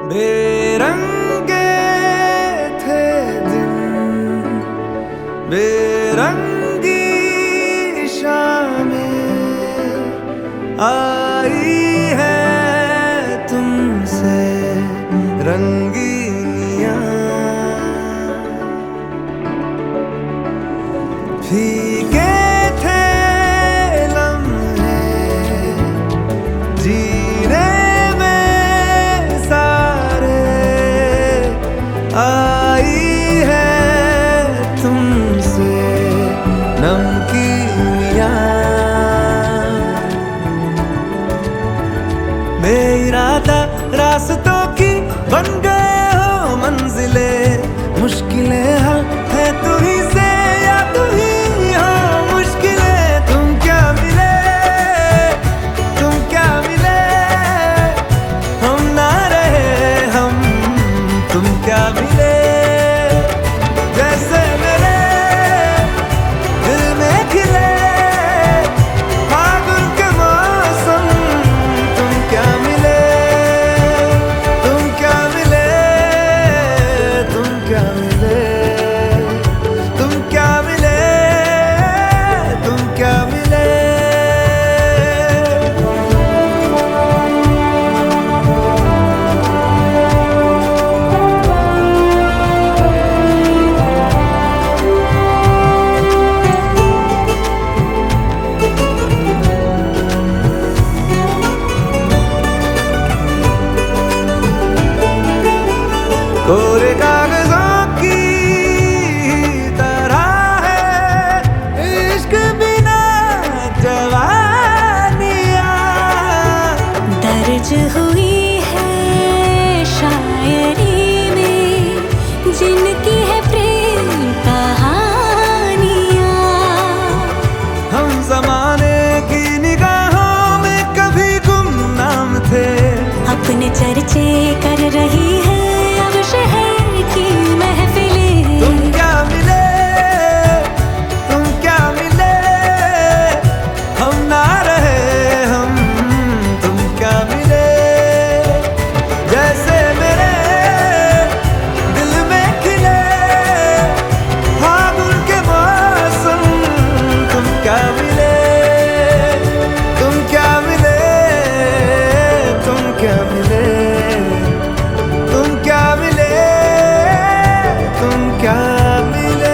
बेरंगे थे दिन, बेरंगी शामें आई है तुमसे रंगीनियां। फीके थे लम्हे जीने में सारे, आई है तुमसे नमकीनियां। बेइरादा रास्तों की बन गए हो मंजिले, मुश्किलें हल है तू ही से या तू ही हो मुश्किलें। तुम क्या मिले, तुम क्या मिले, हम ना रहे हम, तुम क्या मिले। जैसे मेरे दिल में खिले फागुन के मौसम, तुम क्या मिले, तुम क्या मिले, तुम क्या मिले, तुम क्या मिले, तुम क्या मिले। कोरे कागजों की तरह है इश्क बिना जवानियां, दर्ज हुई है शायरी में जिनकी है प्रेम कहानियां। हम जमाने की निगाहों में कभी गुमनाम थे, अपने चर्चे कर रही है अब शहर की महफिलें। तुम क्या मिले, तुम क्या मिले, हम ना रहे हम, तुम क्या मिले। जैसे मेरे दिल में खिले फागुन के मौसम, तुम क्या मिले, तुम क्या मिले, तुम क्या मिले, तुम क्या मिले, तुम क्या मिले।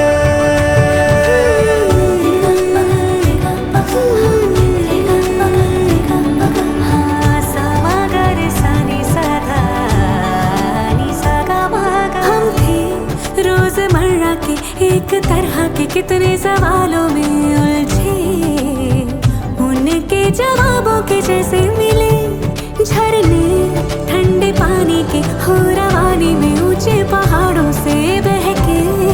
हम थे रोजमर्रा के एक तरह के कितने सवालों में उलझे, उनके जवाबों के जैसे मिले झरने ठंडे पानी के हो रवानी में ऊंचे पहाड़ों से बहके।